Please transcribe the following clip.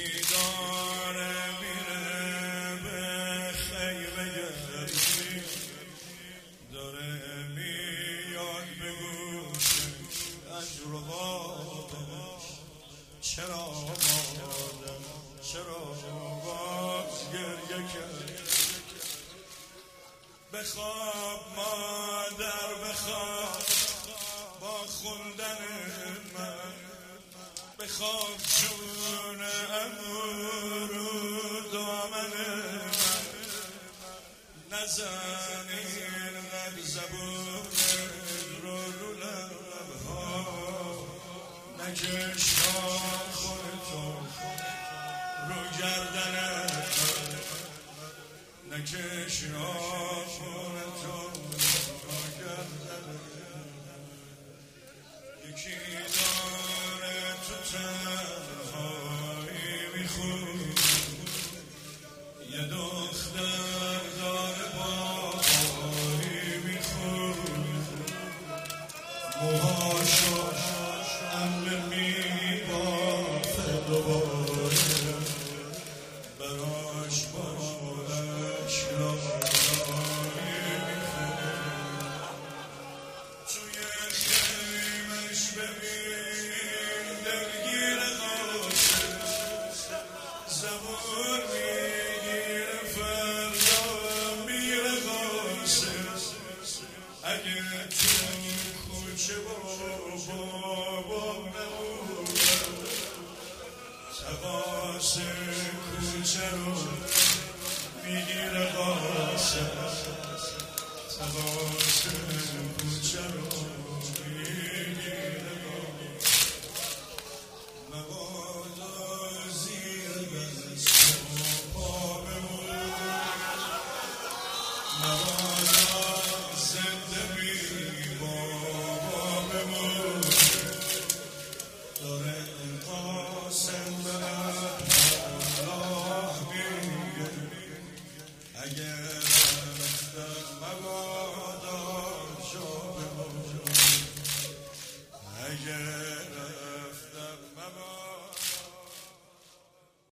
داره میره به خیمه گردی، داره میاد به گوش اجرقاتش. چرا مادر چرا باز گریه کرد؟ بخواب مادر بخواب با خوندن من، بخواب جون عمو رو دامن من، نزنین لب زبون رو لبها، نکش خودتون رو گردن من، نکش خودتون رو گردن من. یکی داره تو تنهایی میخون، یه دختر داره بابایی میخون، موهاشو همه میبافه دوباره، براش بارش رایی میخون. توی خیمش ببین دلگیر قاسم، زبون میگیره فردا میره قاسم. اگه تو کوچه بابا نمونه، تقاس کوچه رو میگیره قاسم، تقاس کوچه رو میگیره.